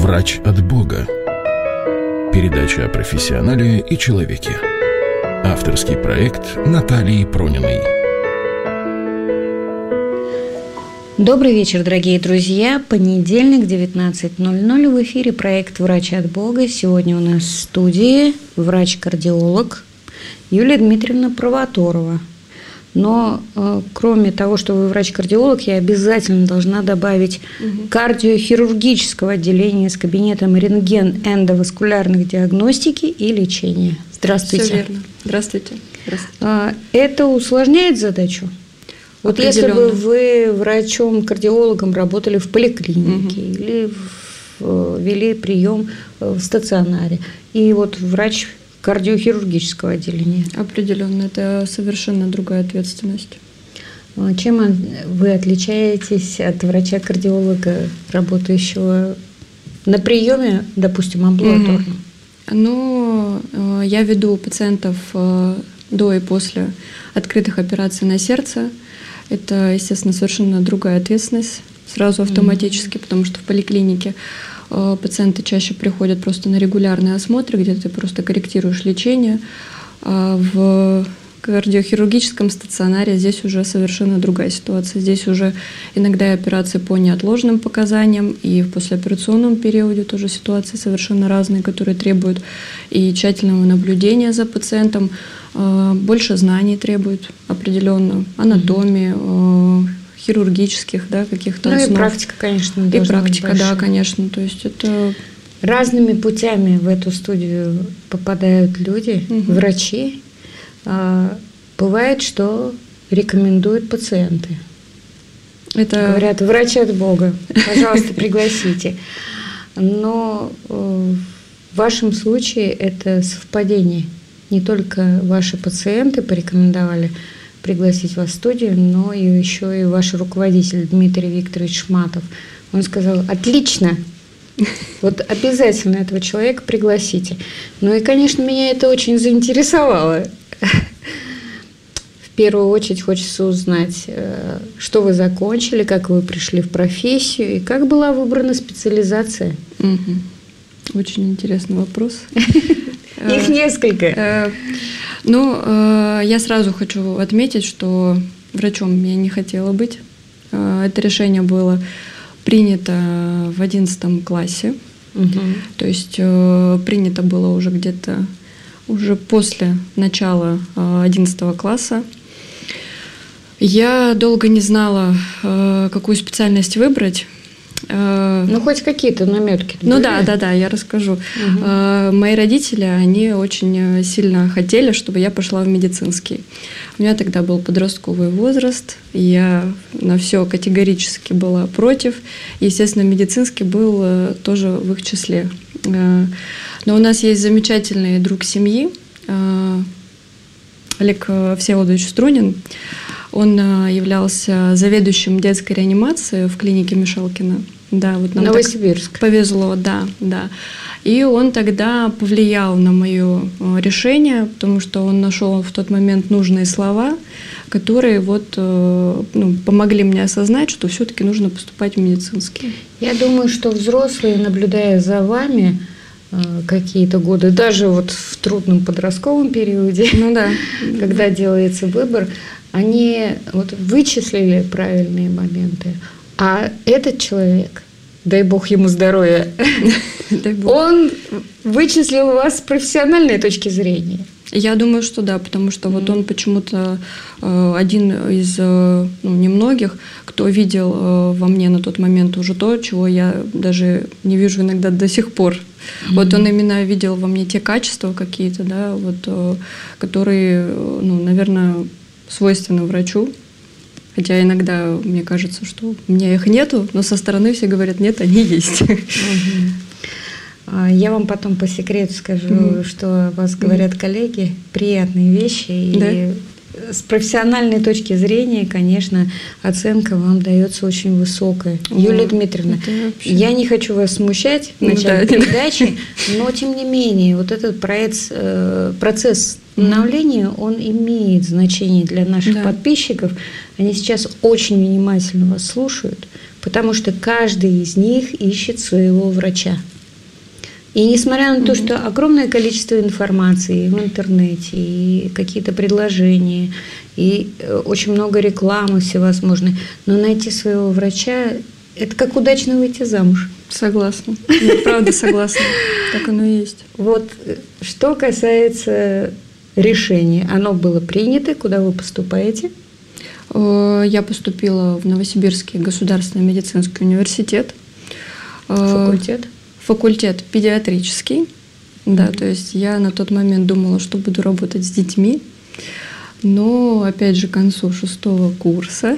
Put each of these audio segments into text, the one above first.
Врач от Бога. Передача о профессионале и человеке. Авторский проект Натальи Прониной. Добрый вечер, дорогие друзья. Понедельник, 19:00. В эфире проект «Врач от Бога». Сегодня у нас в студии врач-кардиолог Юлия Дмитриевна Провоторова. Но кроме того, что вы врач-кардиолог, я обязательно должна добавить кардиохирургического отделения с кабинетом рентген-эндоваскулярных диагностики и лечения. Здравствуйте. Все верно. Здравствуйте. Это усложняет задачу? Вот если бы вы врачом-кардиологом работали в поликлинике или вели прием в стационаре, и вот врач кардиохирургического отделения. Определенно, это совершенно другая ответственность. Чем вы отличаетесь от врача-кардиолога, работающего на приеме, допустим, амбулаторном? Я веду пациентов до и после открытых операций на сердце. Это, естественно, совершенно другая ответственность, сразу автоматически, потому что в поликлинике пациенты чаще приходят просто на регулярные осмотры, где ты просто корректируешь лечение. А в кардиохирургическом стационаре здесь уже совершенно другая ситуация. Здесь уже иногда и операции по неотложным показаниям, и в послеоперационном периоде тоже ситуации совершенно разные, которые требуют и тщательного наблюдения за пациентом, больше знаний требуют определенно, анатомии, хирургических, каких-то основ. И практика, конечно, и должна практика, быть большая. конечно. То есть это разными путями в эту студию попадают люди, врачи. Бывает, что рекомендуют пациенты. Говорят, врач от Бога, пожалуйста, пригласите. Но в вашем случае это совпадение. Не только ваши пациенты порекомендовали пригласить вас в студию, но и еще и ваш руководитель Дмитрий Викторович Шматов. Он сказал: отлично, вот обязательно этого человека пригласите. Ну и, конечно, меня это очень заинтересовало. В первую очередь хочется узнать, что вы закончили, как вы пришли в профессию и как была выбрана специализация. Очень интересный вопрос. Их несколько. Я сразу хочу отметить, что врачом я не хотела быть. Это решение было принято в 11 классе. То есть принято было уже где-то после начала 11 класса. Я долго не знала, какую специальность выбрать. Хоть какие-то наметки. Да, я расскажу. Мои родители, они очень сильно хотели, чтобы я пошла в медицинский. У меня тогда был подростковый возраст, и я на все категорически была против. Естественно, медицинский был тоже в их числе. Но у нас есть замечательный друг семьи, Олег Всеволодович Струнин. Он являлся заведующим детской реанимации в клинике Мишалкина. Да, вот нам Новосибирск. Повезло, да. И он тогда повлиял на мое решение, потому что он нашел в тот момент нужные слова, которые помогли мне осознать, что все-таки нужно поступать в медицинский. Я думаю, что взрослые, наблюдая за вами какие-то годы, даже вот в трудном подростковом периоде, когда делается выбор, они вычислили правильные моменты. А этот человек, дай бог ему здоровья, он вычислил вас с профессиональной точки зрения. Я думаю, что да, потому что он почему-то один из немногих, кто видел во мне на тот момент уже то, чего я даже не вижу иногда до сих пор. Он именно видел во мне те качества какие-то, которые, наверное, свойственны врачу. Хотя иногда мне кажется, что у меня их нету, но со стороны все говорят: нет, они есть. Я вам потом по секрету скажу, что о вас говорят коллеги, приятные вещи. И с профессиональной точки зрения, конечно, оценка вам дается очень высокая. Юлия Дмитриевна, я не хочу вас смущать в начале передачи, но тем не менее, вот этот процесс становления, он имеет значение для наших подписчиков. Они сейчас очень внимательно вас слушают, потому что каждый из них ищет своего врача. И несмотря на то, что огромное количество информации в интернете, и какие-то предложения, и очень много рекламы всевозможной, но найти своего врача – это как удачно выйти замуж. Согласна. Я правда согласна. Так оно и есть. Вот что касается решения, оно было принято, куда вы поступаете? Я поступила в Новосибирский государственный медицинский университет. Факультет? Факультет педиатрический. Да, то есть я на тот момент думала, что буду работать с детьми. Но, опять же, к концу 6-го курса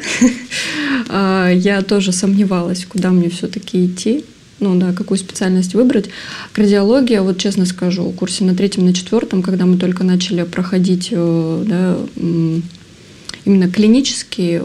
я тоже сомневалась, куда мне все-таки идти. Ну да, какую специальность выбрать. Кардиология, вот честно скажу, в курсе на 3-м, на 4-м, когда мы только начали проходить, да, именно клинические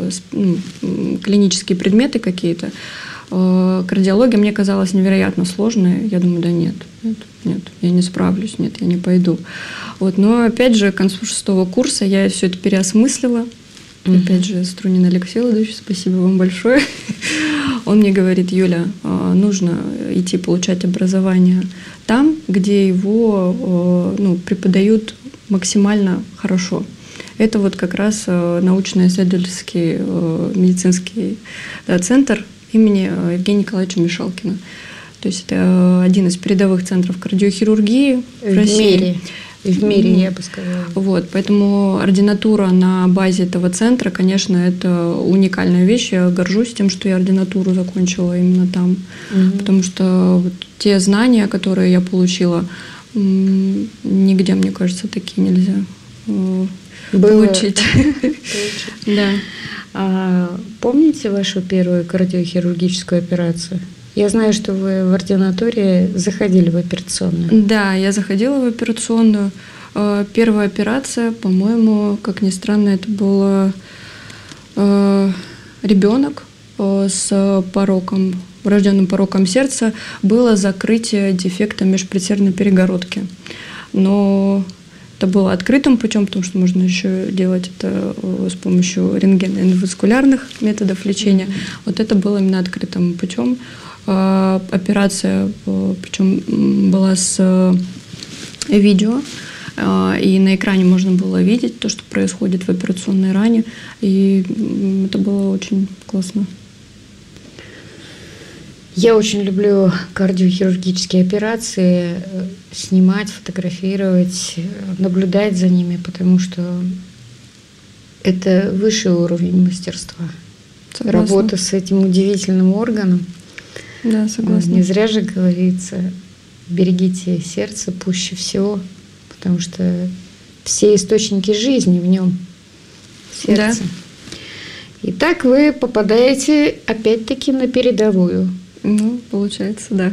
предметы какие-то, кардиология мне казалась невероятно сложной. Я думаю, да нет, я не справлюсь, нет, я не пойду. Вот, но опять же, к концу 6-го курса я все это переосмыслила. Опять же, Струнин Алексей Владимирович, спасибо вам большое. Он мне говорит: Юля, нужно идти получать образование там, где его преподают максимально хорошо. Это вот как раз научно-исследовательский медицинский центр имени Евгения Николаевича Мишалкина. То есть это один из передовых центров кардиохирургии в России. В мире, я бы сказала. Вот, поэтому ординатура на базе этого центра, конечно, это уникальная вещь. Я горжусь тем, что я ординатуру закончила именно там. Потому что вот те знания, которые я получила, нигде, мне кажется, такие нельзя получить. Да. Помните вашу первую кардиохирургическую операцию? Я знаю, что вы в ординатуре заходили в операционную. Да, я заходила в операционную. Первая операция, по-моему, как ни странно, это был ребенок с пороком, врожденным пороком сердца. Было закрытие дефекта межпредсердной перегородки. Но это было открытым путем, потому что можно еще делать это с помощью рентгеноваскулярных методов лечения. Вот это было именно открытым путем. Операция, причем была с видео, и на экране можно было видеть то, что происходит в операционной ране, и это было очень классно. Я очень люблю кардиохирургические операции, снимать, фотографировать, наблюдать за ними, потому что это высший уровень мастерства. Согласна. Работа с этим удивительным органом. Да, согласна. Не зря же говорится: берегите сердце пуще всего, потому что все источники жизни в нем, сердце. Да. Итак, вы попадаете опять-таки на передовую. Ну, получается, да.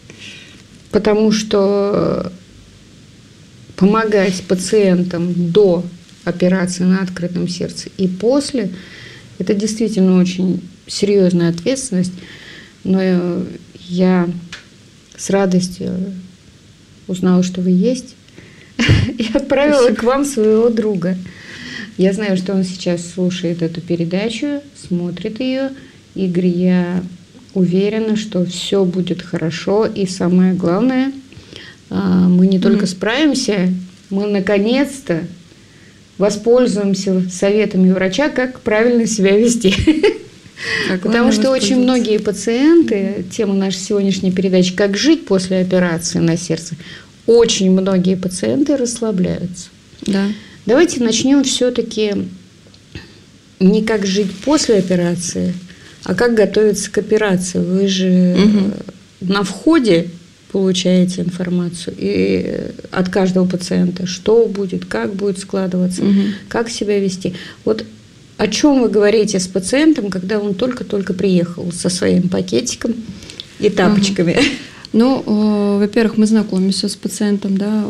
Потому что помогать пациентам до операции на открытом сердце и после – это действительно очень серьезная ответственность. Но я с радостью узнала, что вы есть, и отправила к вам своего друга. Я знаю, что он сейчас слушает эту передачу, смотрит ее. Игорь, я уверена, что все будет хорошо. И самое главное, мы не только справимся, мы наконец-то воспользуемся советами врача, как правильно себя вести. Потому что очень многие пациенты, тема нашей сегодняшней передачи «Как жить после операции на сердце», очень многие пациенты расслабляются. Да. Давайте начнем все-таки не как жить после операции, а как готовиться к операции. Вы же на входе получаете информацию и от каждого пациента, что будет, как будет складываться, как себя вести. Вот о чем вы говорите с пациентом, когда он только-только приехал со своим пакетиком и тапочками? Ну, во-первых, мы знакомимся с пациентом, да,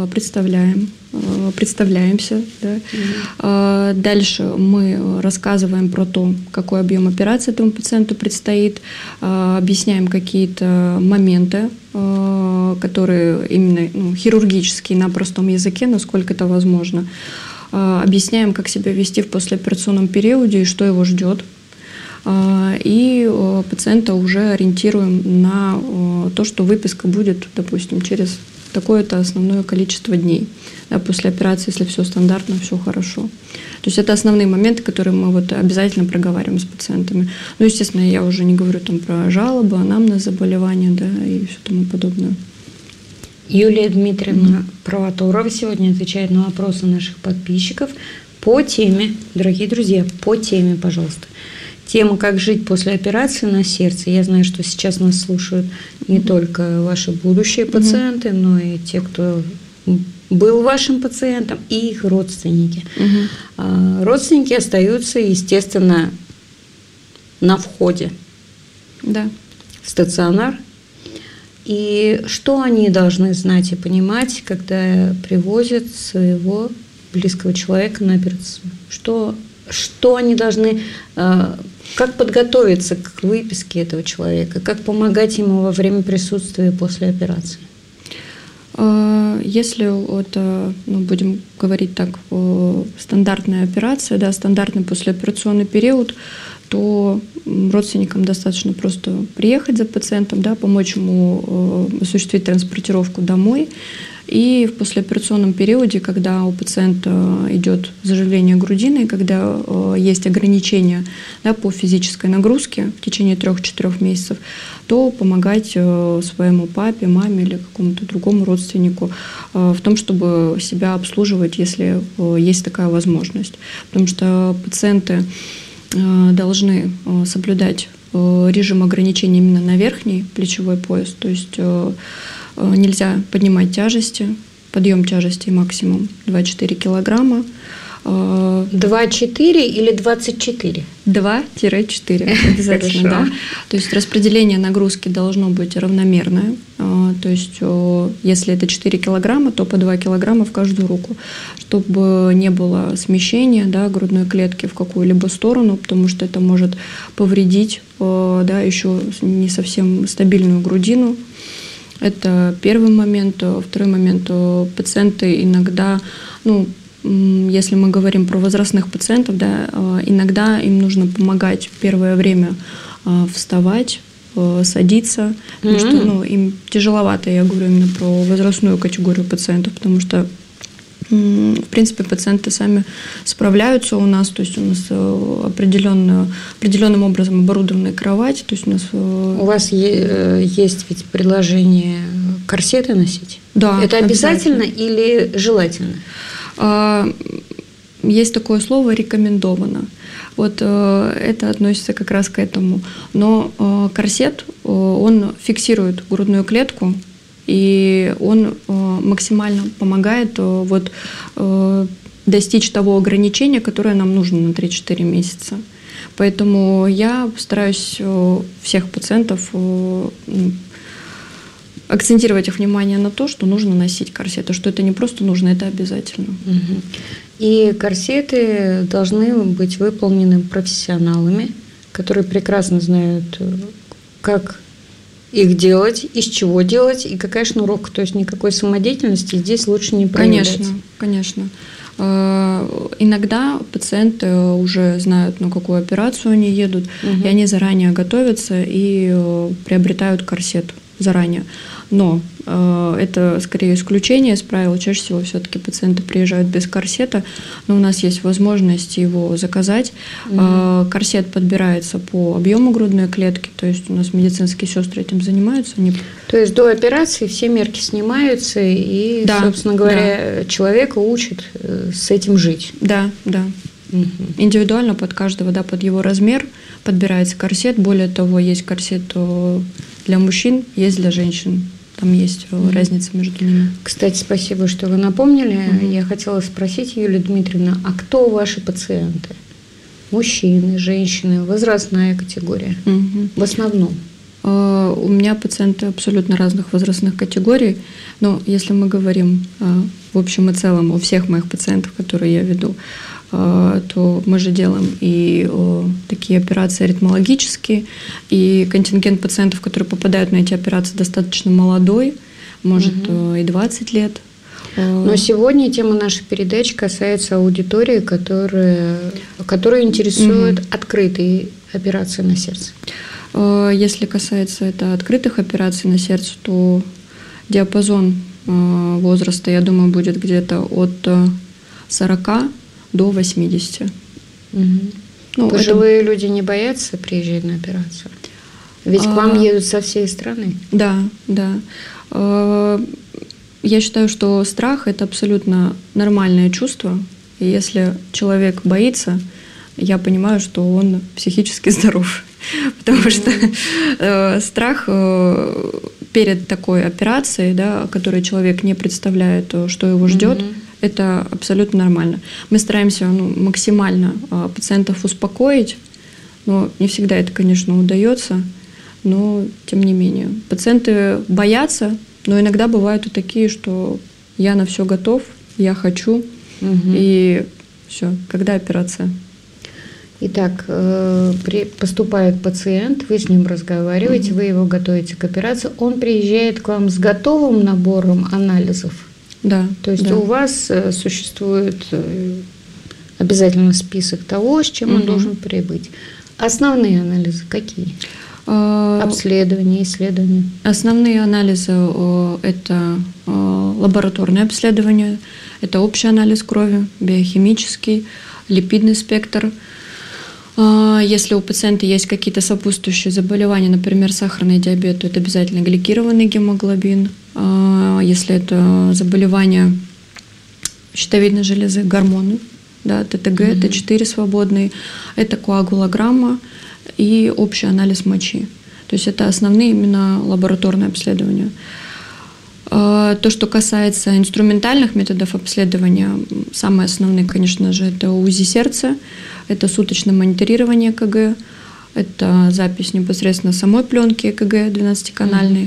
представляемся. Да. Дальше мы рассказываем про то, какой объем операции этому пациенту предстоит, объясняем какие-то моменты, которые именно хирургические на простом языке, насколько это возможно. Объясняем, как себя вести в послеоперационном периоде и что его ждет. и пациента уже ориентируем на то, что выписка будет, допустим, через такое-то основное количество дней. Да, после операции, если все стандартно, все хорошо. То есть это основные моменты, которые мы вот обязательно проговариваем с пациентами. Ну, естественно, я уже не говорю там про жалобы, анамнез заболевания, да, и все тому подобное. Юлия Дмитриевна Провоторова сегодня отвечает на вопросы наших подписчиков по теме, дорогие друзья, по теме, пожалуйста. Тема «Как жить после операции на сердце». Я знаю, что сейчас нас слушают не только ваши будущие пациенты, но и те, кто был вашим пациентом, и их родственники. Родственники остаются, естественно, на входе в стационар. И что они должны знать и понимать, когда привозят своего близкого человека на операцию? Что они должны, как подготовиться к выписке этого человека, как помогать ему во время присутствия после операции? Если будем говорить так, стандартная операция, да, стандартный послеоперационный период, то родственникам достаточно просто приехать за пациентом, да, помочь ему осуществить транспортировку домой. И в послеоперационном периоде, когда у пациента идет заживление грудины, когда есть ограничения, да, по физической нагрузке в течение 3-4 месяцев, то помогать своему папе, маме или какому-то другому родственнику в том, чтобы себя обслуживать, если есть такая возможность. Потому что пациенты должны соблюдать режим ограничений именно на верхний плечевой пояс, то есть нельзя поднимать тяжести, подъем тяжести максимум 2-4 килограмма. 2-4 или 24? 2-4 обязательно, да. То есть распределение нагрузки должно быть равномерное. То есть если это 4 килограмма, то по 2 килограмма в каждую руку, чтобы не было смещения, да, грудной клетки в какую-либо сторону, потому что это может повредить, да, еще не совсем стабильную грудину. Это первый момент. Второй момент. Пациенты иногда, если мы говорим про возрастных пациентов, да, иногда им нужно помогать в первое время вставать, садиться, потому что им тяжеловато, я говорю именно про возрастную категорию пациентов, потому что в принципе, пациенты сами справляются у нас, то есть у нас определенным образом оборудованная кровать, то есть у нас... У вас есть ведь предложение корсеты носить? Да. Это обязательно или желательно? Есть такое слово «рекомендовано». Вот это относится как раз к этому. Но корсет, он фиксирует грудную клетку, и он максимально помогает достичь того ограничения, которое нам нужно на 3-4 месяца. Поэтому я стараюсь всех пациентов акцентировать их внимание на то, что нужно носить корсеты, что это не просто нужно, это обязательно. И корсеты должны быть выполнены профессионалами, которые прекрасно знают, как их делать, из чего делать и какая шнуровка. То есть никакой самодеятельности здесь лучше не проявлять. Конечно. Иногда пациенты уже знают, на какую операцию они едут, и они заранее готовятся и приобретают корсет заранее. Но это скорее исключение из правил. Чаще всего все-таки пациенты приезжают без корсета, но у нас есть возможность его заказать. Корсет подбирается по объему грудной клетки, то есть у нас медицинские сестры этим занимаются. То есть до операции все мерки снимаются и, собственно говоря, человека учат с этим жить. Да. Индивидуально под каждого, да, под его размер подбирается корсет. Более того, есть корсет для мужчин, есть для женщин. Там есть разница между ними. Кстати, спасибо, что вы напомнили. Я хотела спросить, Юлия Дмитриевна, а кто ваши пациенты? Мужчины, женщины, возрастная категория? В основном? У меня пациенты абсолютно разных возрастных категорий. Но если мы говорим в общем и целом у всех моих пациентов, которые я веду, то мы же делаем и такие операции аритмологические, и контингент пациентов, которые попадают на эти операции, достаточно молодой, может и 20 лет. Но сегодня тема нашей передачи касается аудитории, которую интересует открытый операции на сердце? Если касается это открытых операций на сердце, то диапазон возраста, я думаю, будет где-то от 40 до 80. Угу. Ну, пожилые люди не боятся приезжать на операцию? Ведь к вам едут со всей страны. Да, да. Я считаю, что страх – это абсолютно нормальное чувство. И если человек боится, я понимаю, что он психически здоров. Потому что страх перед такой операцией, да, о которой человек не представляет, что его ждет, это абсолютно нормально. Мы стараемся максимально пациентов успокоить, но не всегда это, конечно, удается, но тем не менее. Пациенты боятся, но иногда бывают и такие, что я на все готов, я хочу, и все, когда операция? Итак, поступает пациент, вы с ним разговариваете, вы его готовите к операции, он приезжает к вам с готовым набором анализов? Да. То есть у вас существует обязательно список того, с чем он должен прибыть. Основные анализы какие? Обследования, исследования? Основные анализы – это лабораторное обследование, это общий анализ крови, биохимический, липидный спектр. Если у пациента есть какие-то сопутствующие заболевания, например, сахарный диабет, то это обязательно гликированный гемоглобин. Если это заболевания щитовидной железы, гормоны, да, ТТГ, Т4 свободные, это коагулограмма и общий анализ мочи. То есть это основные именно лабораторные обследования. То, что касается инструментальных методов обследования, самые основные, конечно же, это УЗИ сердца, это суточное мониторирование ЭКГ, это запись непосредственно самой пленки ЭКГ 12-канальной.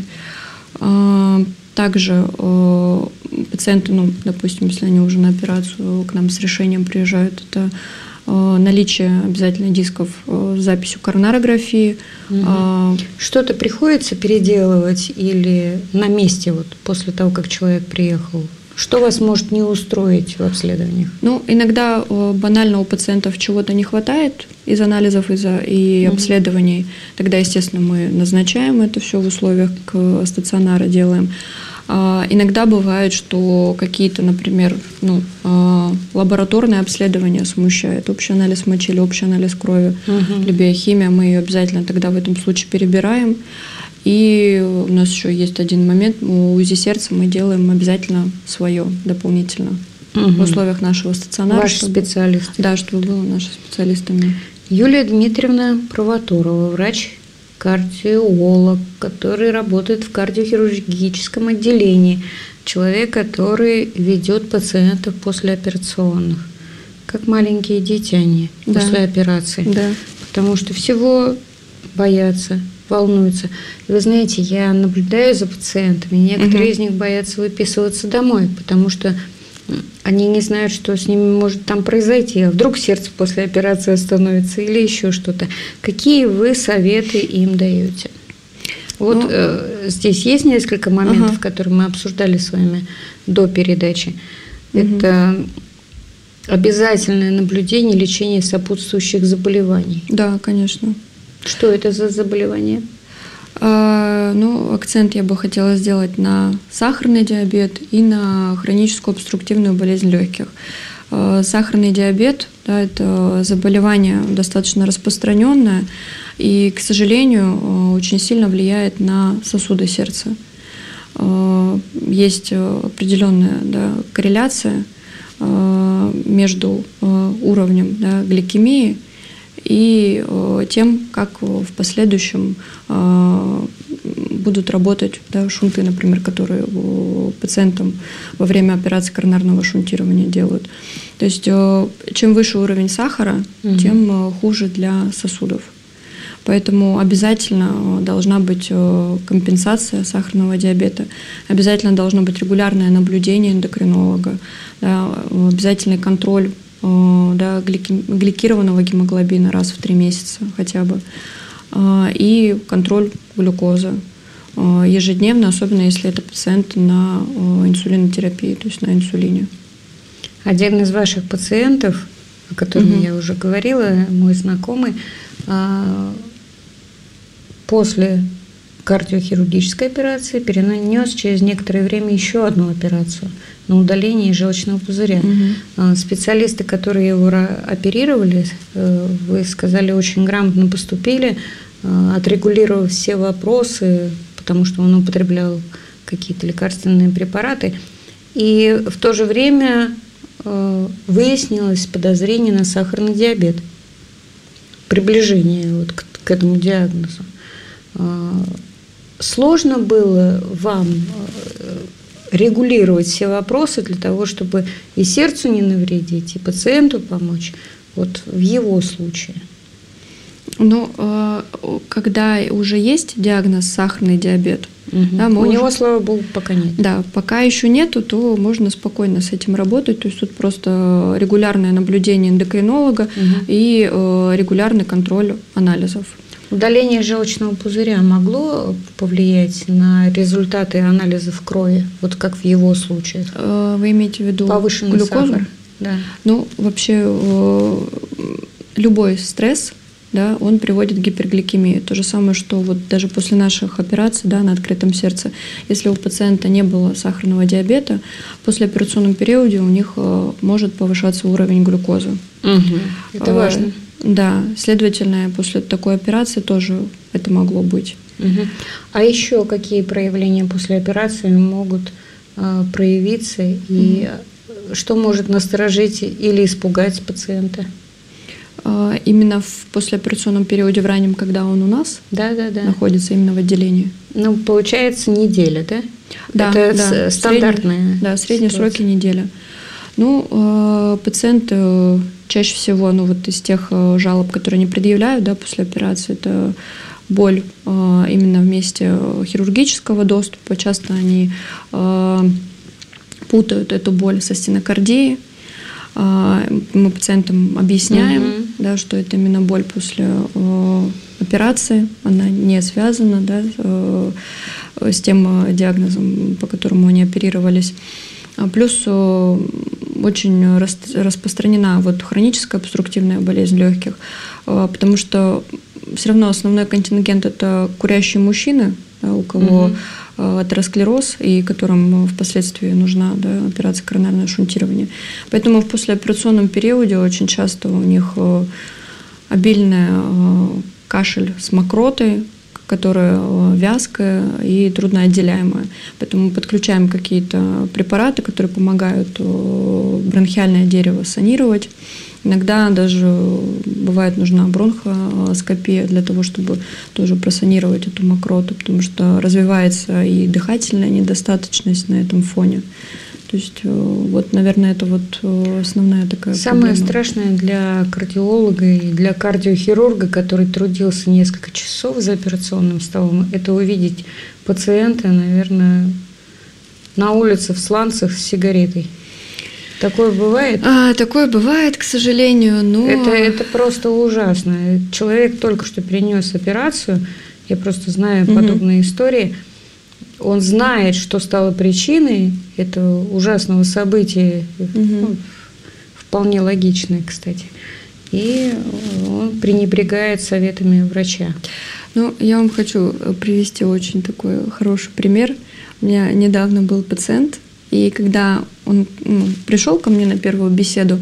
Также пациенты, допустим, если они уже на операцию к нам с решением приезжают, это наличие обязательно дисков с записью коронарографии. Что-то приходится переделывать или на месте вот после того, как человек приехал? Что вас может не устроить в обследованиях? Иногда банально у пациентов чего-то не хватает из анализов и обследований. Тогда, естественно, мы назначаем это все в условиях стационара, делаем. Иногда бывает, что какие-то, например, лабораторные обследования смущают. Общий анализ мочи или общий анализ крови, или биохимия, мы ее обязательно тогда в этом случае перебираем. И у нас еще есть один момент, у УЗИ сердца мы делаем обязательно свое дополнительно в условиях нашего стационара. Ваши специалисты? Да, чтобы было наши специалистами. Юлия Дмитриевна Провоторова, врач-кардиолог, который работает в кардиохирургическом отделении, человек, который ведет пациентов послеоперационных, как маленькие дети они после операции, потому что всего боятся, волнуются. И вы знаете, я наблюдаю за пациентами, некоторые из них боятся выписываться домой, потому что они не знают, что с ними может там произойти, а вдруг сердце после операции остановится или еще что-то. Какие вы советы им даете? Вот здесь есть несколько моментов, которые мы обсуждали с вами до передачи. Это обязательное наблюдение, лечение сопутствующих заболеваний. Да, конечно. Что это за заболевание? Акцент я бы хотела сделать на сахарный диабет и на хроническую обструктивную болезнь легких. Сахарный диабет, это заболевание достаточно распространенное и, к сожалению, очень сильно влияет на сосуды сердца. Есть определенная корреляция между уровнем гликемии и тем, как в последующем будут работать шунты, например, которые пациентам во время операции коронарного шунтирования делают. То есть чем выше уровень сахара, тем хуже для сосудов. Поэтому обязательно должна быть компенсация сахарного диабета, обязательно должно быть регулярное наблюдение эндокринолога, обязательный контроль гликированного гемоглобина раз в 3 месяца хотя бы, и контроль глюкозы ежедневно, особенно если это пациент на инсулинотерапии, то есть на инсулине. Один из ваших пациентов о котором я уже говорила, мой знакомый, после кардиохирургической операции перенес через некоторое время еще одну операцию на удаление желчного пузыря. Специалисты, которые его оперировали, вы сказали, очень грамотно поступили, отрегулировав все вопросы, потому что он употреблял какие-то лекарственные препараты. И в то же время выяснилось подозрение на сахарный диабет, приближение вот к этому диагнозу. Сложно было вам регулировать все вопросы для того, чтобы и сердцу не навредить, и пациенту помочь, вот в его случае? Ну, когда уже есть диагноз сахарный диабет, да, у него, слава богу, пока нет. Да, пока еще нету, то можно спокойно с этим работать. То есть тут просто регулярное наблюдение эндокринолога и регулярный контроль анализов. Удаление желчного пузыря могло повлиять на результаты анализов крови, вот как в его случае? Вы имеете в виду повышенный глюкозу? Сахар? Да. Ну, вообще любой стресс, да, он приводит к гипергликемии. То же самое, что вот даже после наших операций, да, на открытом сердце, если у пациента не было сахарного диабета, в послеоперационном периоде у них может повышаться уровень глюкозы. Это важно. Да, следовательно, после такой операции тоже это могло быть. А еще какие проявления после операции могут проявиться, и что может насторожить или испугать пациента? Именно в послеоперационном периоде, в раннем, когда он у нас находится именно в отделении. Ну, получается, неделя, да? Да, это стандартная. Средние сроки неделя. Ну, пациенты чаще всего, ну вот из тех жалоб, которые они предъявляют, да, после операции, это боль именно в месте хирургического доступа. Часто они путают эту боль со стенокардией. Мы пациентам объясняем, да, что это именно боль после операции, она не связана, да, с тем диагнозом, по которому они оперировались. Плюс очень распространена вот хроническая обструктивная болезнь легких, потому что все равно основной контингент – это курящие мужчины, да, у кого атеросклероз, и которым впоследствии нужна, да, операция коронарного шунтирования. Поэтому в послеоперационном периоде очень часто у них обильный кашель с мокротой, которая вязкая и трудноотделяемая. Поэтому мы подключаем какие-то препараты, которые помогают бронхиальное дерево санировать. Иногда даже бывает нужна бронхоскопия для того, чтобы тоже просанировать эту мокроту, потому что развивается и дыхательная недостаточность на этом фоне. То есть вот, наверное, это вот основная такая Самое проблема. страшное для кардиолога и для кардиохирурга, который трудился несколько часов за операционным столом, это увидеть пациента, наверное, на улице в сланцах с сигаретой. Такое бывает? Такое бывает, к сожалению, но… Это просто ужасно. Человек только что перенес операцию, я просто знаю подобные истории. Он знает, что стало причиной этого ужасного события, вполне логичное, кстати, и он пренебрегает советами врача. Ну, я вам хочу привести очень такой хороший пример. У меня недавно был пациент, и когда он пришел ко мне на первую беседу,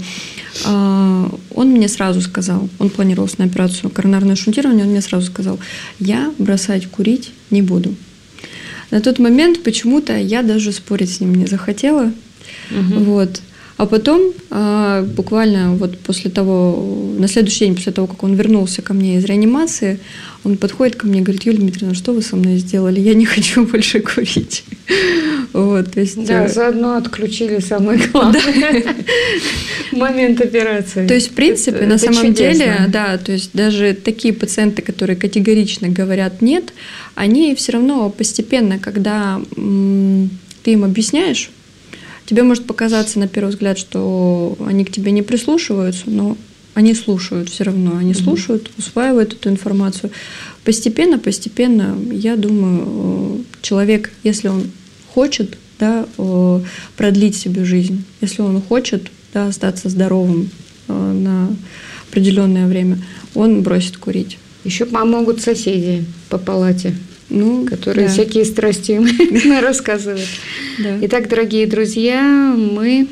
он мне сразу сказал, он планировался на операцию коронарное шунтирование, он мне сразу сказал: я бросать курить не буду. На тот момент почему-то я даже спорить с ним не захотела. Вот. А потом, буквально вот после того, на следующий день после того, как он вернулся ко мне из реанимации, он подходит ко мне и говорит: Юлия Дмитриевна, что вы со мной сделали? Я не хочу больше курить. Вот, то есть, да, заодно отключили самый главный момент операции. То есть, в принципе, на самом деле, да, то есть даже такие пациенты, которые категорично говорят «нет», они все равно постепенно, когда ты им объясняешь, тебе может показаться на первый взгляд, что они к тебе не прислушиваются, но они слушают все равно, они слушают, усваивают эту информацию. Постепенно, я думаю, человек, если он хочет, да, продлить себе жизнь, если он хочет, да, остаться здоровым на определенное время, он бросит курить. Еще помогут соседи по палате, которые да. всякие страсти рассказывают. Да. Итак, дорогие друзья, мы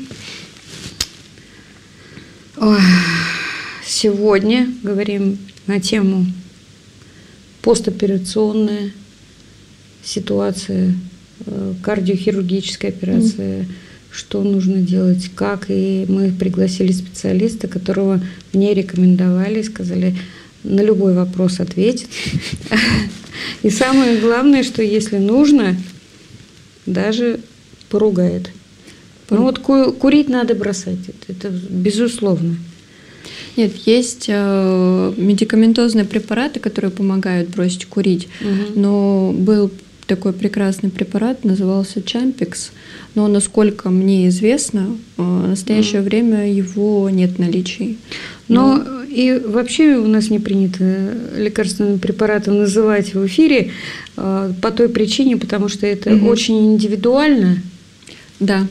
сегодня говорим на тему постоперационная ситуация, кардиохирургическая операция, что нужно делать, как. И мы пригласили специалиста, которого мне рекомендовали, сказали, на любой вопрос ответит. И самое главное, что если нужно, даже поругает. Курить надо бросать, это безусловно. Нет, есть медикаментозные препараты, которые помогают бросить курить, но был такой прекрасный препарат, назывался Champix, но, насколько мне известно, в настоящее время его нет в наличии. Но и вообще у нас не принято лекарственные препараты называть в эфире по той причине, потому что это очень индивидуально. Да.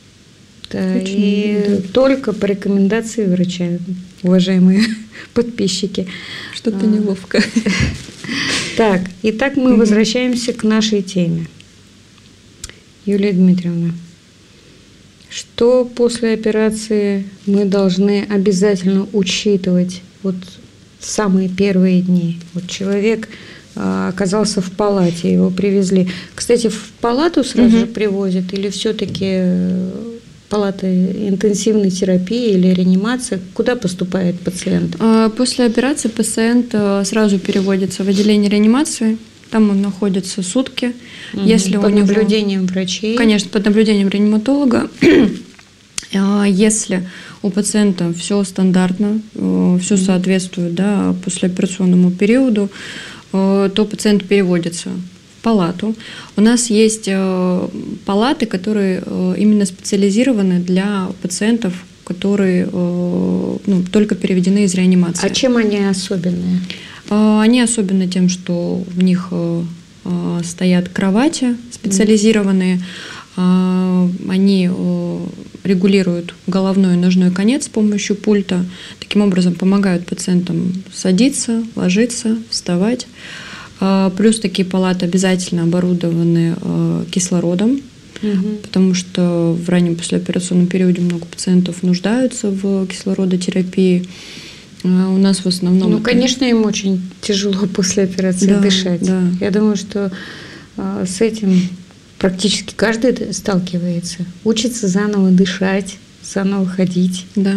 И только по рекомендации врача, уважаемые подписчики. Что-то неловко. Так, итак, мы возвращаемся к нашей теме. Юлия Дмитриевна, что после операции мы должны обязательно учитывать вот в самые первые дни? Вот человек оказался в палате, его привезли. Кстати, в палату сразу же привозят или все-таки палата интенсивной терапии или реанимации? Куда поступает пациент? После операции пациент сразу переводится в отделение реанимации. Там он находится сутки. Если под наблюдением врачей? Конечно, под наблюдением реаниматолога. Если у пациента все стандартно, все соответствует послеоперационному периоду, то пациент переводится в палату. У нас есть палаты, которые именно специализированы для пациентов, которые только переведены из реанимации. А чем они особенные? Они особенны тем, что в них стоят кровати специализированные, они регулируют головной и ножной конец с помощью пульта, таким образом помогают пациентам садиться, ложиться, вставать. Плюс такие палаты обязательно оборудованы кислородом, потому что в раннем послеоперационном периоде много пациентов нуждаются в кислородотерапии. У нас в основном... конечно, им очень тяжело после операции дышать. Да. Я думаю, что с этим практически каждый сталкивается. Учится заново дышать, заново ходить. Да.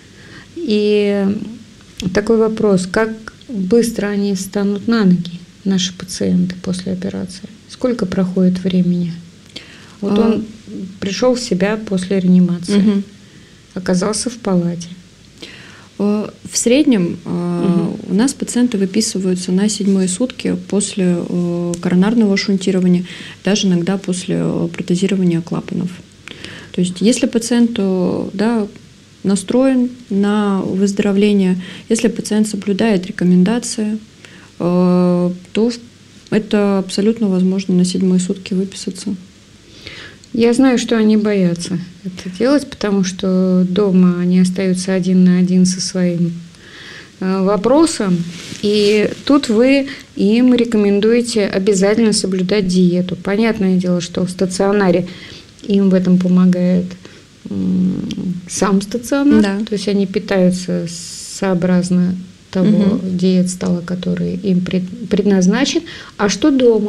И такой вопрос, как быстро они встанут на ноги, наши пациенты, после операции? Сколько проходит времени? Вот он пришел в себя после реанимации, оказался в палате. В среднем у нас пациенты выписываются на 7-е сутки после коронарного шунтирования, даже иногда после протезирования клапанов. То есть если пациент настроен на выздоровление, если пациент соблюдает рекомендации, то это абсолютно возможно на 7-е сутки выписаться. Я знаю, что они боятся это делать, потому что дома они остаются один на один со своим вопросом. И тут вы им рекомендуете обязательно соблюдать диету. Понятное дело, что в стационаре им в этом помогает сам стационар. Да. То есть они питаются сообразно того диет-стола, который им предназначен. А что дома?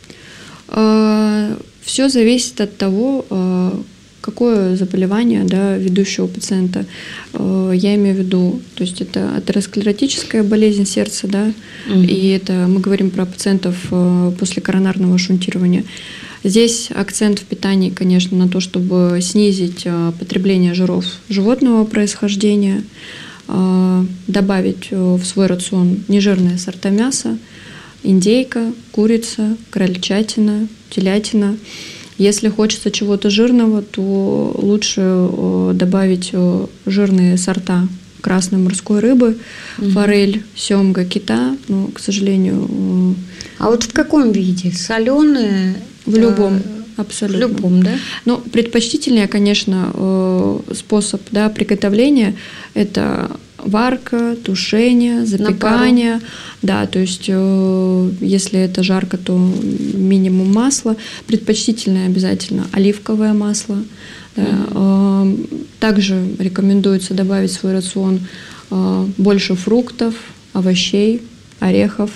Все зависит от того, какое заболевание ведущего пациента. Я имею в виду, то есть это атеросклеротическая болезнь сердца, и это мы говорим про пациентов после коронарного шунтирования. Здесь акцент в питании, конечно, на то, чтобы снизить потребление жиров животного происхождения, добавить в свой рацион нежирные сорта мяса, индейка, курица, крольчатина, телятина. Если хочется чего-то жирного, то лучше добавить жирные сорта красной морской рыбы, форель, семга, кита. Но, к сожалению... А вот в каком виде? Соленые? В любом. Абсолютно. В любом, да? Ну, предпочтительнее, конечно, способ, да, приготовления – это варка, тушение, запекание. Да, то есть, если это жарко, то минимум масла. Предпочтительное обязательно оливковое масло. Да. Также рекомендуется добавить в свой рацион больше фруктов, овощей, орехов.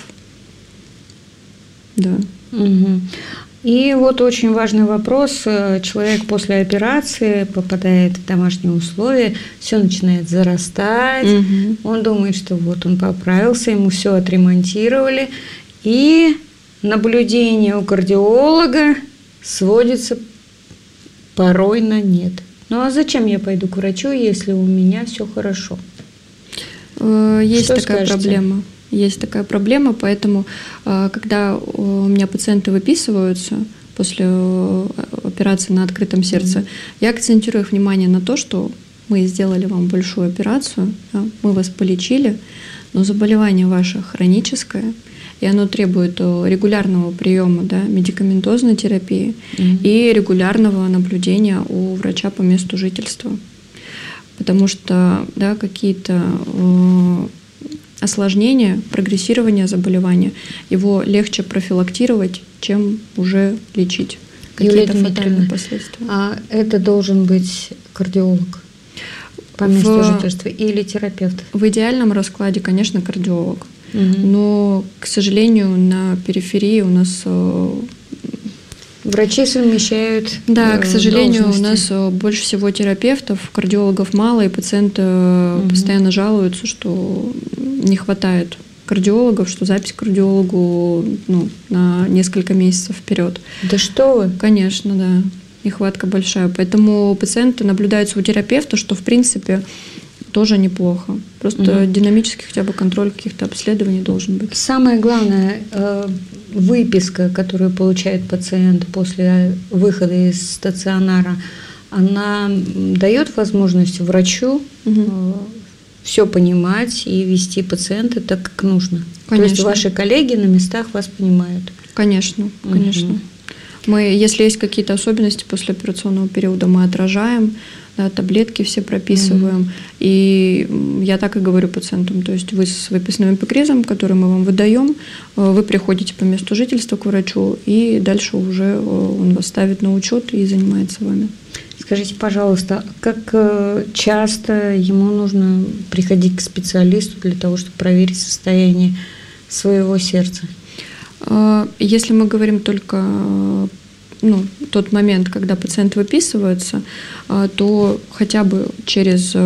Да. И вот очень важный вопрос. Человек после операции попадает в домашние условия, все начинает зарастать. Он думает, что вот он поправился, ему все отремонтировали. И наблюдение у кардиолога сводится порой на нет. Ну а зачем я пойду к врачу, если у меня все хорошо? Есть что такая проблема. Есть такая проблема, поэтому, когда у меня пациенты выписываются после операции на открытом сердце, я акцентирую их внимание на то, что мы сделали вам большую операцию, да, мы вас полечили, но заболевание ваше хроническое, и оно требует регулярного приема, да, медикаментозной терапии и регулярного наблюдения у врача по месту жительства. Потому что, да, какие-то осложнения, прогрессирование заболевания, его легче профилактировать, чем уже лечить какие-то фатальные последствия. А это должен быть кардиолог по месту жительства или терапевт? В идеальном раскладе, конечно, кардиолог. Но, к сожалению, на периферии у нас врачи совмещают. Да, к сожалению, должности. У нас больше всего терапевтов, кардиологов мало, и пациенты постоянно жалуются, что не хватает кардиологов, что запись к кардиологу на несколько месяцев вперед. Да что вы? Конечно, да. Нехватка большая. Поэтому пациенты наблюдаются у терапевта, что в принципе тоже неплохо. Просто динамический хотя бы контроль каких-то обследований должен быть. Самое главное, выписка, которую получает пациент после выхода из стационара, она дает возможность врачу все понимать и вести пациента так, как нужно. Конечно. То есть ваши коллеги на местах вас понимают. Конечно, конечно. Мы, если есть какие-то особенности после операционного периода, мы отражаем, да, таблетки все прописываем. И я так и говорю пациентам, то есть вы с выписным эпикризом, который мы вам выдаем, вы приходите по месту жительства к врачу, и дальше уже он вас ставит на учет и занимается вами. Скажите, пожалуйста, как часто ему нужно приходить к специалисту для того, чтобы проверить состояние своего сердца? Если мы говорим только тот момент, когда пациент выписывается, то хотя бы через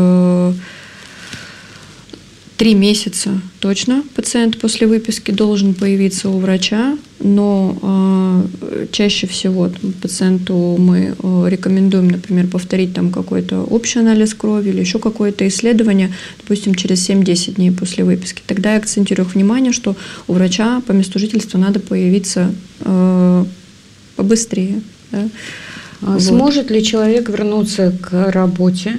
3 месяца точно пациент после выписки должен появиться у врача, но чаще всего пациенту мы рекомендуем, например, повторить там какой-то общий анализ крови или еще какое-то исследование, допустим, через 7-10 дней после выписки. Тогда я акцентирую внимание, что у врача по месту жительства надо появиться побыстрее. Да? Сможет ли человек вернуться к работе?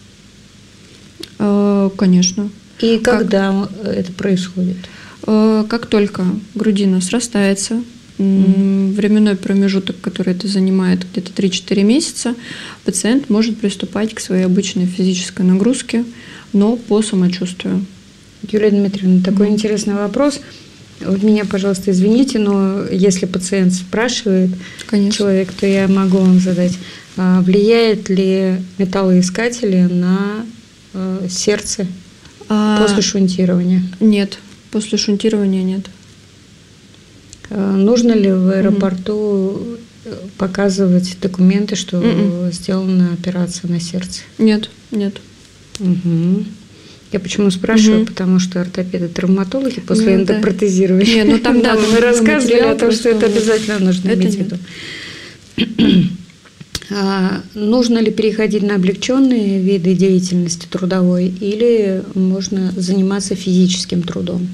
Конечно. И когда это происходит? Как только грудина срастается, временной промежуток, который это занимает где-то 3-4 месяца, пациент может приступать к своей обычной физической нагрузке, но по самочувствию. Юлия Дмитриевна, такой интересный вопрос. Вот меня, пожалуйста, извините, но если пациент спрашивает, человек, то я могу вам задать. Влияет ли металлоискатели на сердце после шунтирования? Нет, после шунтирования нет. Нужно ли в аэропорту показывать документы, что сделана операция на сердце? Нет. Я почему спрашиваю, потому что ортопеды, травматологи после эндопротезирования. Нет, там мы рассказывали о том, что это обязательно нужно иметь в виду. Нужно ли переходить на облегченные виды деятельности трудовой или можно заниматься физическим трудом?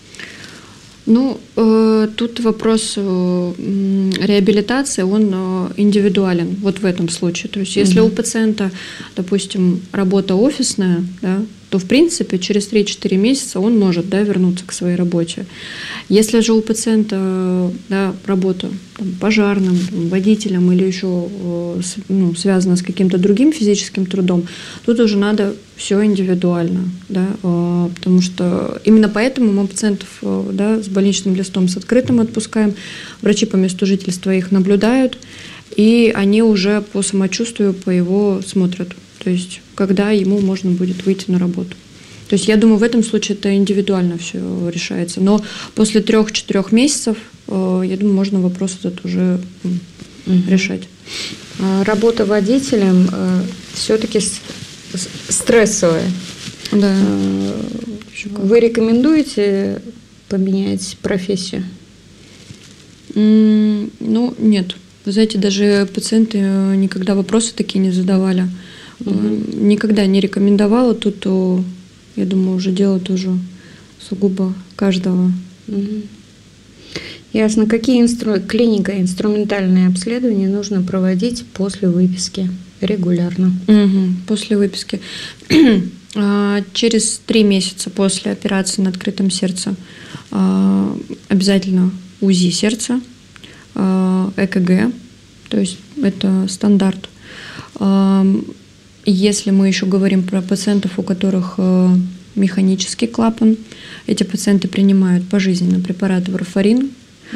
Тут вопрос реабилитации, он индивидуален вот в этом случае. То есть если у пациента, допустим, работа офисная, да, то, в принципе, через 3-4 месяца он может, да, вернуться к своей работе. Если же у пациента, да, работа там, пожарным, водителем или еще связана с каким-то другим физическим трудом, тут уже надо все индивидуально, да, потому что именно поэтому мы пациентов, да, с больничным листом с открытым отпускаем, врачи по месту жительства их наблюдают, и они уже по самочувствию, по его смотрят, то есть когда ему можно будет выйти на работу. То есть я думаю, в этом случае это индивидуально все решается. Но после 3-4 месяцев, я думаю, можно вопрос этот уже решать. Работа водителем все-таки стрессовая. Да. Вы рекомендуете поменять профессию? Ну, нет. Вы знаете, даже пациенты никогда вопросы такие не задавали. Никогда не рекомендовала. Тут, я думаю, уже дело тоже сугубо каждого. Ясно. Какие клиника инструментальные обследования нужно проводить после выписки регулярно? После выписки. Через 3 месяца после операции на открытом сердце обязательно УЗИ сердца, ЭКГ, то есть это стандарт. Если мы еще говорим про пациентов, у которых механический клапан, эти пациенты принимают пожизненно препарат варфарин.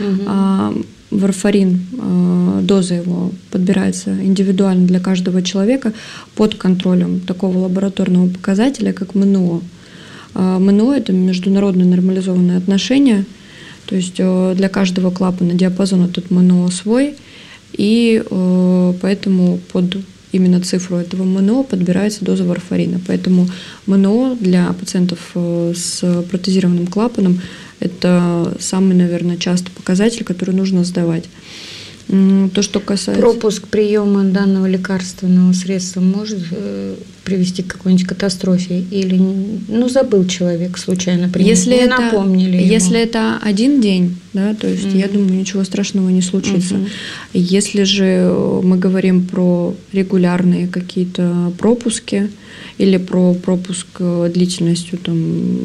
Варфарин, доза его подбирается индивидуально для каждого человека под контролем такого лабораторного показателя, как МНО. МНО – это международное нормализованное отношение, то есть для каждого клапана диапазон этот МНО свой, и поэтому под именно цифру этого МНО подбирается доза варфарина. Поэтому МНО для пациентов с протезированным клапаном – это самый, наверное, частый показатель, который нужно сдавать. То, что касается... Пропуск приема данного лекарственного средства может привести к какой-нибудь катастрофе? Или забыл человек случайно принять, если напомнили ему? Если это 1 день, да, то есть я думаю, ничего страшного не случится. Если же мы говорим про регулярные какие-то пропуски или про пропуск длительностью там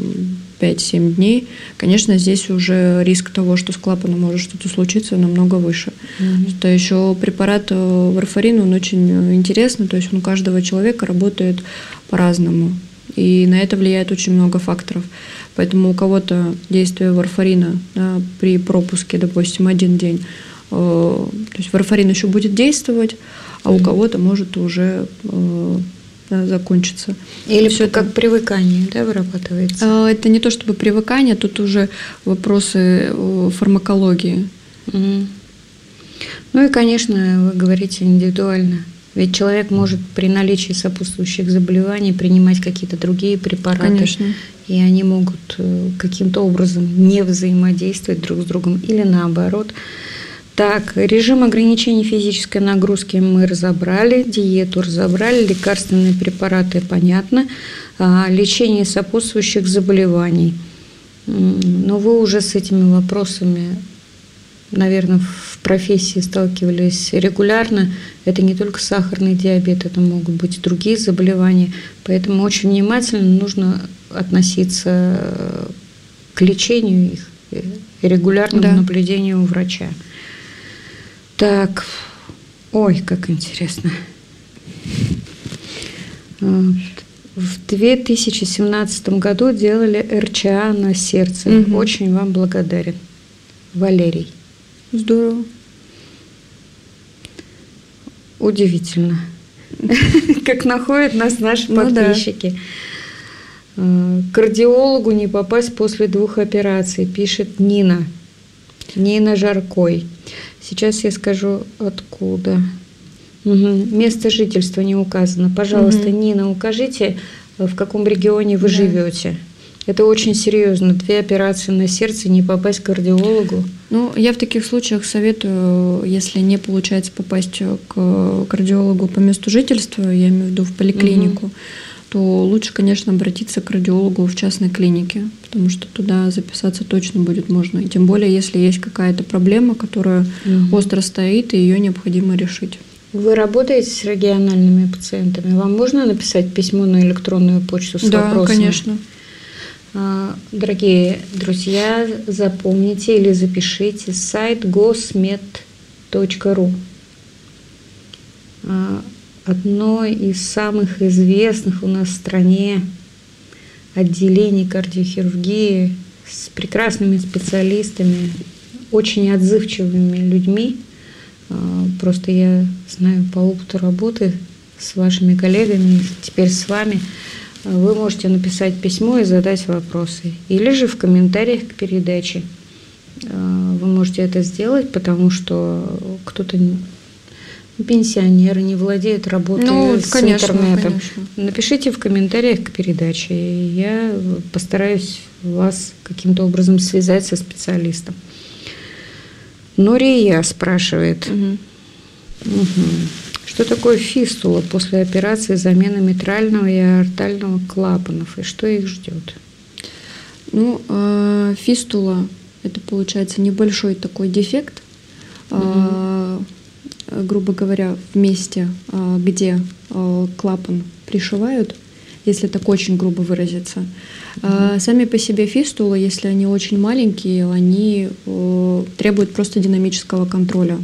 5-7 дней, конечно, здесь уже риск того, что с клапаном может что-то случиться, намного выше. Это еще препарат варфарин, он очень интересный, то есть он у каждого человека работает по-разному. И на это влияет очень много факторов. Поэтому у кого-то действие варфарина, да, при пропуске, допустим, 1 день, то есть варфарин еще будет действовать, а у кого-то может уже закончится. Или все как привыкание, да, вырабатывается? Это не то чтобы привыкание, тут уже вопросы фармакологии. Ну и, конечно, вы говорите индивидуально. Ведь человек может при наличии сопутствующих заболеваний принимать какие-то другие препараты. Конечно. И они могут каким-то образом не взаимодействовать друг с другом или наоборот. Так, режим ограничения физической нагрузки мы разобрали, диету разобрали, лекарственные препараты понятно, лечение сопутствующих заболеваний. Но вы уже с этими вопросами, наверное, в профессии сталкивались регулярно. Это не только сахарный диабет, это могут быть и другие заболевания. Поэтому очень внимательно нужно относиться к лечению их и регулярному наблюдению у врача. Так, ой, как интересно. В 2017 году делали РЧА на сердце. Очень вам благодарен. Валерий. Здорово. Удивительно. Как находят нас наши подписчики. К кардиологу не попасть после 2 операций, пишет Нина. Нина Жаркой. Сейчас я скажу, откуда. Место жительства не указано. Пожалуйста, Нина, укажите, в каком регионе вы живете. Это очень серьезно. 2 операции на сердце, не попасть к кардиологу. Ну, я в таких случаях советую, если не получается попасть к кардиологу по месту жительства, я имею в виду в поликлинику, то лучше, конечно, обратиться к кардиологу в частной клинике, потому что туда записаться точно будет можно. И тем более, если есть какая-то проблема, которая остро стоит, и ее необходимо решить. Вы работаете с региональными пациентами? Вам можно написать письмо на электронную почту с вопросами? Да, конечно. Дорогие друзья, запомните или запишите сайт gosmed.ru. Одно из самых известных у нас в стране отделений кардиохирургии с прекрасными специалистами, очень отзывчивыми людьми. Просто я знаю по опыту работы с вашими коллегами, теперь с вами. Вы можете написать письмо и задать вопросы. Или же в комментариях к передаче. Вы можете это сделать, потому что кто-то, пенсионеры, не владеет работой с интернетом. Конечно. Напишите в комментариях к передаче, и я постараюсь вас каким-то образом связать со специалистом. Нурия спрашивает, что такое фистула после операции замены митрального и аортального клапанов, и что их ждет? Ну, фистула – это, получается, небольшой такой дефект, грубо говоря, в месте, где клапан пришивают, если так очень грубо выразиться. Сами по себе фистулы, если они очень маленькие, они требуют просто динамического контроля.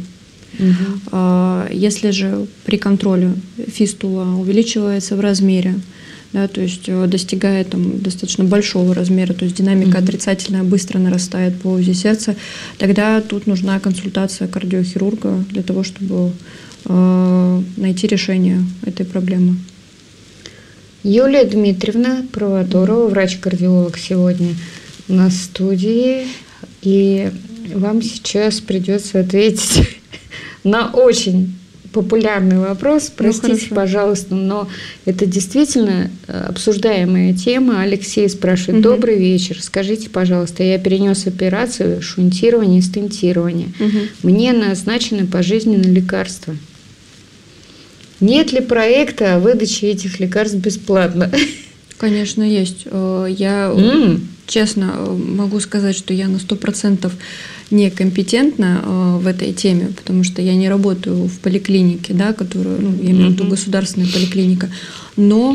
Если же при контроле фистула увеличивается в размере, да, то есть достигает достаточно большого размера, то есть динамика отрицательная быстро нарастает по УЗИ сердца, тогда тут нужна консультация кардиохирурга для того, чтобы найти решение этой проблемы. Юлия Дмитриевна Провоторова, врач-кардиолог, сегодня у нас в студии, и вам сейчас придется ответить на очень популярный вопрос. Простите, пожалуйста, но это действительно обсуждаемая тема. Алексей спрашивает: добрый вечер, скажите, пожалуйста, я перенес операцию шунтирования и стентирования. Мне назначены пожизненные лекарства. Нет ли проекта о выдаче этих лекарств бесплатно? Конечно, есть. Я честно могу сказать, что я на 100% некомпетентна в этой теме, потому что я не работаю в поликлинике, да, которую, я имею в виду государственная поликлиника. Но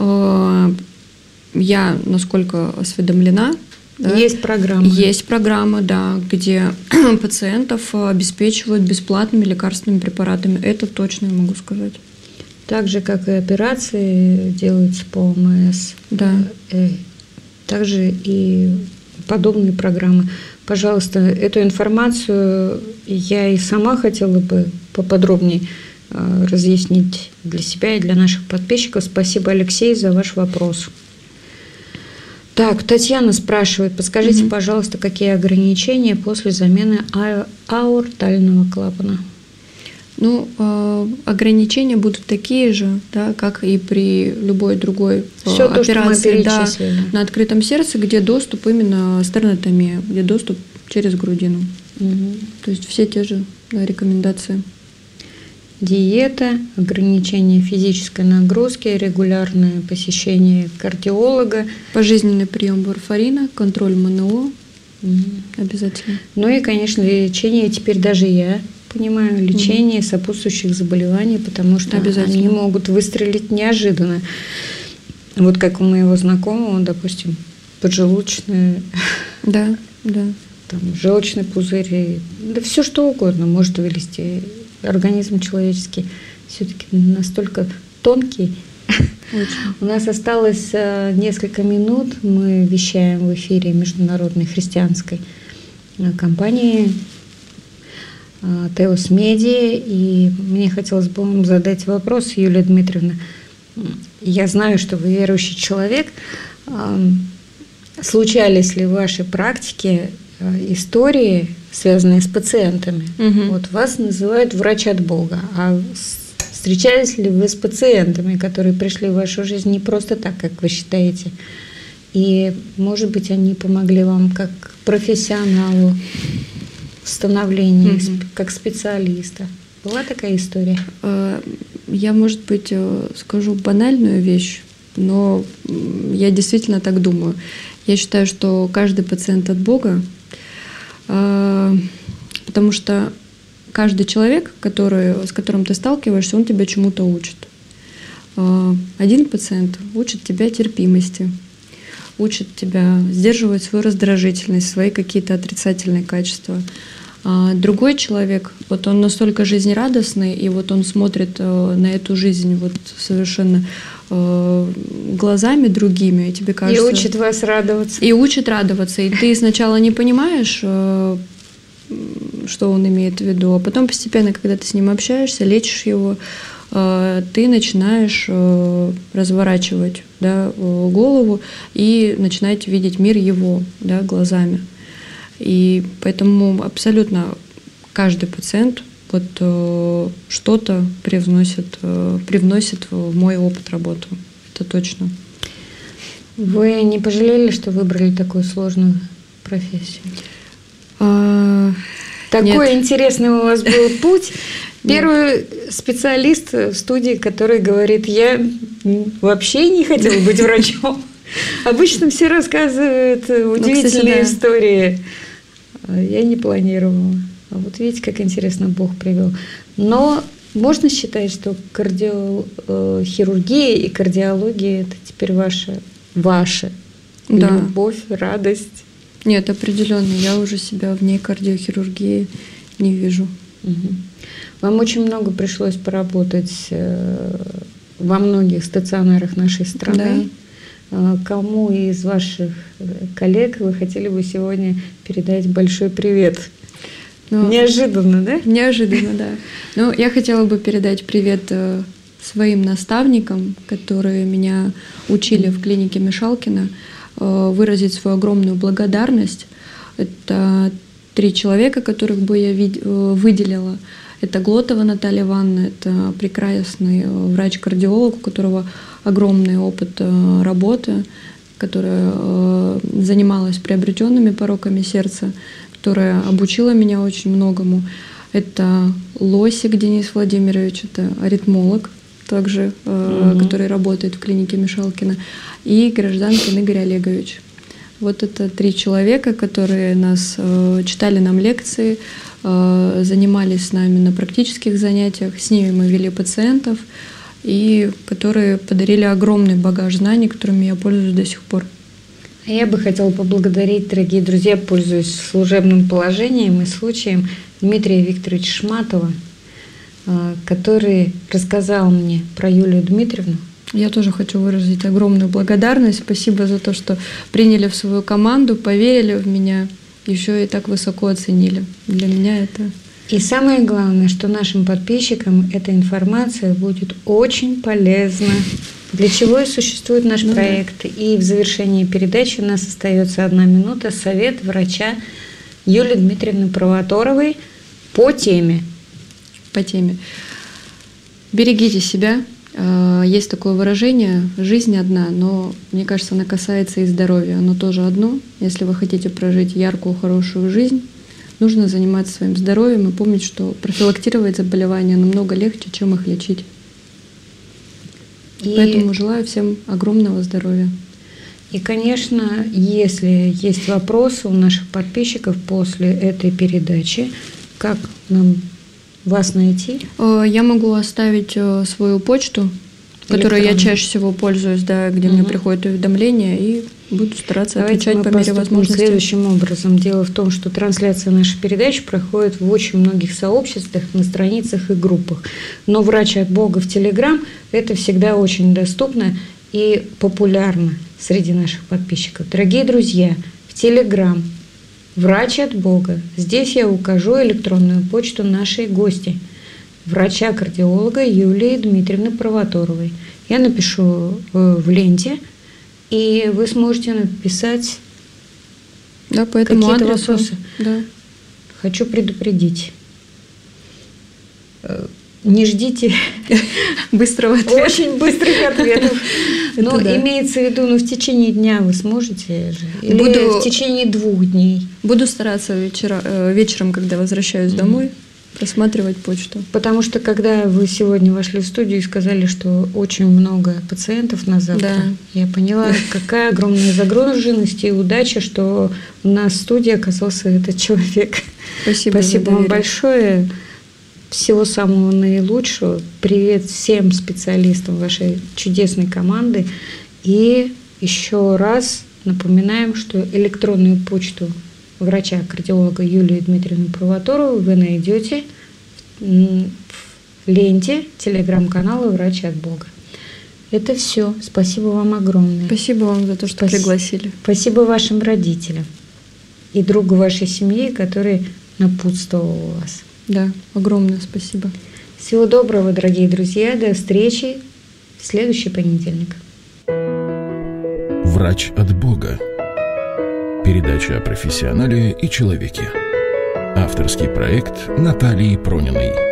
я, насколько осведомлена, да, есть программы. Есть программы, да, где пациентов обеспечивают бесплатными лекарственными препаратами. Это точно я могу сказать. Так же, как и операции делаются по ОМС. Да. Также и подобные программы. Пожалуйста, эту информацию я и сама хотела бы поподробнее разъяснить для себя и для наших подписчиков. Спасибо, Алексей, за ваш вопрос. Так, Татьяна спрашивает, подскажите, пожалуйста, какие ограничения после замены аортального клапана? Ну, ограничения будут такие же, да, как и при любой другой операции, да, на открытом сердце, где доступ именно стернотомия, где доступ через грудину. То есть все те же, да, рекомендации. Диета, ограничение физической нагрузки, регулярное посещение кардиолога. Пожизненный прием варфарина, контроль МНО обязательно. Ну и, конечно, лечение, теперь даже я понимаю, лечение сопутствующих заболеваний, потому что они могут выстрелить неожиданно. Вот как у моего знакомого, допустим, поджелудочная, да. Там, желчный пузырь, да все что угодно может вылезти. Организм человеческий все-таки настолько тонкий. Очень. У нас осталось несколько минут. Мы вещаем в эфире международной христианской компании Теос Медиа, и мне хотелось бы вам задать вопрос, Юлия Дмитриевна. Я знаю, что вы верующий человек. Случались ли в вашей практике истории, связанные с пациентами? Вот вас называют врач от Бога, а встречались ли вы с пациентами, которые пришли в вашу жизнь не просто так, как вы считаете? И, может быть, они помогли вам как профессионалу в становлении, как специалиста? Была такая история? Я, может быть, скажу банальную вещь, но я действительно так думаю. Я считаю, что каждый пациент от Бога, потому что каждый человек, с которым ты сталкиваешься, он тебя чему-то учит. Один пациент учит тебя терпимости, учит тебя сдерживать свою раздражительность, свои какие-то отрицательные качества. А другой человек, вот он настолько жизнерадостный, и вот он смотрит на эту жизнь вот совершенно глазами другими, и тебе кажется... И учит вас радоваться. И учит радоваться. И ты сначала не понимаешь, что он имеет в виду, а потом постепенно, когда ты с ним общаешься, лечишь его, ты начинаешь разворачивать, да, голову и начинаете видеть мир его, да, глазами. И поэтому абсолютно каждый пациент вот что-то привносит в мой опыт работы. Это точно. Вы не пожалели, что выбрали такую сложную профессию? Такой интересный у вас был путь. Первый специалист в студии, который говорит: я вообще не хотела быть врачом. Обычно все рассказывают удивительные истории. Я не планировала. А вот видите, как интересно Бог привел. Но можно считать, что хирургия и кардиология – это теперь ваша любовь, радость? Нет, определенно. Я уже себя вне кардиохирургии не вижу. Угу. Вам очень много пришлось поработать во многих стационарах нашей страны. Да. Кому из ваших коллег вы хотели бы сегодня передать большой привет? Неожиданно, да? Неожиданно, да. Ну, я хотела бы передать привет своим наставникам, которые меня учили в клинике Мишалкина, выразить свою огромную благодарность. Это 3 человека, которых бы я выделила. Это Глотова Наталья Ивановна, это прекрасный врач-кардиолог, у которого огромный опыт работы, которая занималась приобретенными пороками сердца, которая обучила меня очень многому. Это Лосик Денис Владимирович, это аритмолог, также, который работает в клинике Мишалкина, и Гражданкин Игорь Олегович. Вот это 3 человека, которые читали нам лекции, занимались с нами на практических занятиях, с ними мы вели пациентов, и которые подарили огромный багаж знаний, которыми я пользуюсь до сих пор. А я бы хотела поблагодарить, дорогие друзья, пользуясь служебным положением и случаем, Дмитрия Викторовича Шматова, который рассказал мне про Юлию Дмитриевну. Я тоже хочу выразить огромную благодарность. Спасибо за то, что приняли в свою команду, поверили в меня, еще и так высоко оценили. Для меня это... И самое главное, что нашим подписчикам эта информация будет очень полезна. Для чего и существует наш проект. И в завершении передачи у нас остается 1 минута. Совет врача Юлии Дмитриевны Провоторовой по теме. По теме. Берегите себя. Есть такое выражение: жизнь одна, но мне кажется, она касается и здоровья. Оно тоже одно. Если вы хотите прожить яркую, хорошую жизнь, нужно заниматься своим здоровьем и помнить, что профилактировать заболевания намного легче, чем их лечить. Поэтому желаю всем огромного здоровья. И, конечно, если есть вопросы у наших подписчиков после этой передачи, как нам вас найти? Я могу оставить свою почту, которой я чаще всего пользуюсь, да, где мне приходят уведомления, и буду стараться отвечать по мере возможности. Следующим образом. Дело в том, что трансляция нашей передачи проходит в очень многих сообществах, на страницах и группах. Но «Врач от Бога» в Телеграм – это всегда очень доступно и популярно среди наших подписчиков. Дорогие друзья, в Телеграм «Врач от Бога». Здесь я укажу электронную почту нашей гости, врача-кардиолога Юлии Дмитриевны Провоторовой. Я напишу в ленте, и вы сможете написать какие-то вопросы. Да. Хочу предупредить. Не ждите быстрого ответа. Очень быстрых ответов. Но имеется в виду, в течение дня вы сможете же? Или в течение 2 дней? Буду стараться вечером, когда возвращаюсь домой, просматривать почту. Потому что когда вы сегодня вошли в студию и сказали, что очень много пациентов на завтра, я поняла, какая огромная загруженность и удача, что у нас в студии оказался этот человек. Спасибо вам большое. Всего самого наилучшего. Привет всем специалистам вашей чудесной команды. И еще раз напоминаем, что электронную почту врача-кардиолога Юлию Дмитриевну Провоторову вы найдете в ленте телеграм-канала «Врач от Бога». Это все. Спасибо вам огромное. Спасибо вам за то, что пригласили. Спасибо вашим родителям и другу вашей семьи, который напутствовал вас. Да, огромное спасибо. Всего доброго, дорогие друзья. До встречи в следующий понедельник. «Врач от Бога». Передача о профессионале и человеке. Авторский проект Натальи Прониной.